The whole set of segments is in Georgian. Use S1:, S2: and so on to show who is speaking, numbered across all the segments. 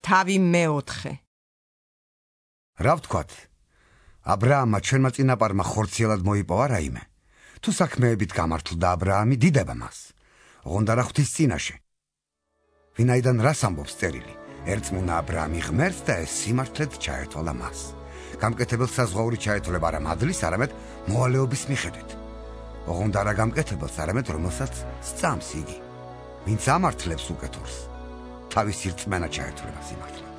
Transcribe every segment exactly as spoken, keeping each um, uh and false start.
S1: თავი მეოთხე.
S2: რა ვთქვათ? ა ブラ ამმა ჩვენმა წინაპარმა ხორციელად მოიპოვა რაიმე. თუ საქმეებით გამართლდა ა ブラ ამი დიდება მას. ოღონდ არა ღვთის წინაშე. ვინაიდან რას ამბობს წერილი? ერწმუნა ა ブラ ამი ღმერთს და ეს სიმართლედ ჩაერთვალა მას. გამკეთებელს საზღვაური ჩაეთოლება არა მადლის, არამედ მოვალეობის მიხედვით. ოღონდ არა გამკეთებელს, არამედ რომელსაც სწამს იგი. ვინც ამართლებს უკეთურს, თავისი რწმენა ჩაერთვლება სიმართლედ.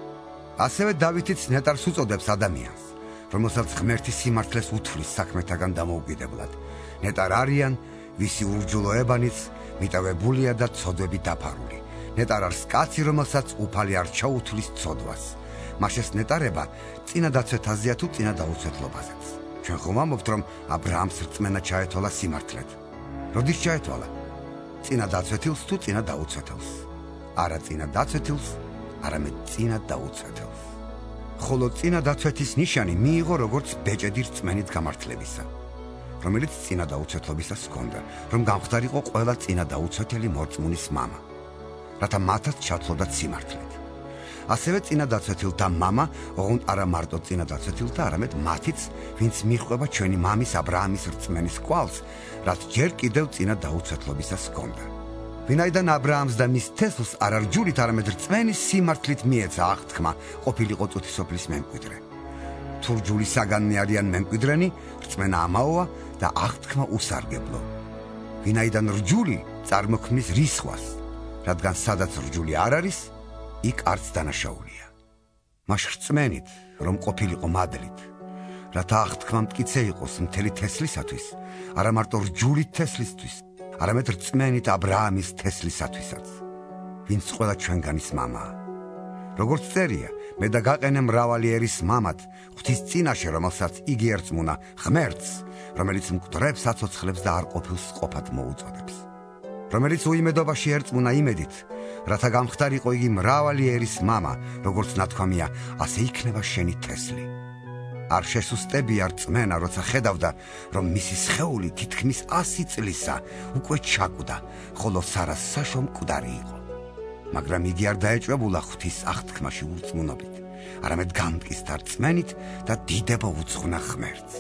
S2: ასევე დავითიც ნეტარს უწოდებს ადამიანს, რომელსაც ღმერთის სიმართლეს უთვლის საქმეთაგან დამოუკიდებლად. ნეტარ არიან, ვისი ურჯულოებანიც მიტევებულია და ცოდვებით დაფარული. ნეტარ არის კაცი, რომელსაც უფალი არ ჩაუთვლის ცოდვას. მაშეს ნეტარება წინა დაცვეთაზეა თუ წინა დაუცვეთლობაზეც. ჩვენ ხომ ამბობთ, რომ ა ブラ ამს რწმენა ჩაეთვალა სიმართლედ. როდის ჩაეთვალა? წინა დაცვეთილს თუ წინა დაუცვეთელს? არა წინა დაცვეთილს, არამედ წინა დაუცვეთელს. ხოლო წინა დაცვეთის ნიშანი მიიღო როგორც ბეჭედი რწმენით გამართლებისა, რომელიც წინა დაუცვეთლობისას ჰქონდა, რომ გამხდარიყო ყველა წინა დაუცვეთელი მორწმუნის მამა, რათა მათაც ჩათვლოდათ სიმართლედ. ასევე წინა დაცვეთილთა მამა, ოღონდ არა მარტო წინა დაცვეთილთა, არამედ მათიც, ვინც მიჰყვება ჩვენი მამის ა ブラ ამის რწმენის კვალს, რაც ჯერ კიდევ წინა დაუცვეთლობისას ჰქონდა. ვინაიდან ა ブラ ამს და მის თესლს არა რჯულით, არამედ რწმენის სიმართლით მიეცა აღთქმა ყოფილიყო წუთისოფლის მემკვიდრე. თუ რჯული საგანნი არიან მემკვიდრენი, რწმენა ამაოა და აღთქმა უსარგებლო. ვინაიდან რჯული წარმოქმნის რისხვას, რადგან სადაც რჯული არ არის, იქ არც დანაშაულია. მას რწმენით, რომ ყოფილიყო მადლით, რათა აღთქმა მტკიცე იყოს მთელი თესლისათვის, არა მარტო რჯულით თესლისთვის, არამედ რწმენით ა ブラ ამის თესლისათვისაც, ვინც ყველა ჩვენგანის მამაა. როგორც წერია, მე და გაყენე მრავალი ერის მამად, ღვთის წინაშე, რომელსაც იგი ერწმუნა ღმერთს, რომელიც მკვდრებს აცოცხლებს და არ ყოფილს ყოფად მოუწოდებს. რომელიც უიმედობაში ერწმუნა იმედით, რათა გამხდარიყო იგი მრავალი ერის მამა, როგორც ნათქვამია, ასე იქნება შენი თესლი. არ შესუსტებია რწმენა, როცა ხედავდა, რომ მისი სხეული თითქმის ასი წლისა უკვე ჩაკვდა, ხოლო სარას საშო მკვდარი იყო. მაგრამ იგი არ დაეჭვებულა ღვთის აღთქმაში ურწმუნობით, არამედ გამტკიცდა რწმენით და დიდება უძღვნა ღმერთს.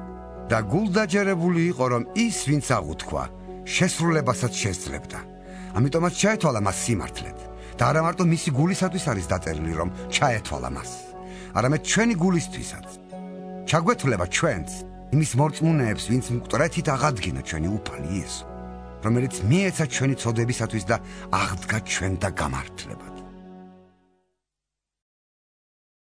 S2: და გულდაჯერებული იყო, რომ ის, ვინც აღუთქვა, შესრულებასაც შესძლებდა. ამიტომაც ჩაეთვალა მას სიმართლედ და არა მარტო მისი გულისათვის არის დაწერილი, რომ ჩაეთვალა მას, არამედ ჩვენი გულისთვისაც. ჩაგვეთვლება ჩვენც, იმის მორწმუნეებს, ვინც მკვდრეთით აღადგინა ჩვენი უფალი იესო, რომელიც მიეცა ჩვენი ცოდებისათვის და აღდგა ჩვენთა გამართლებად.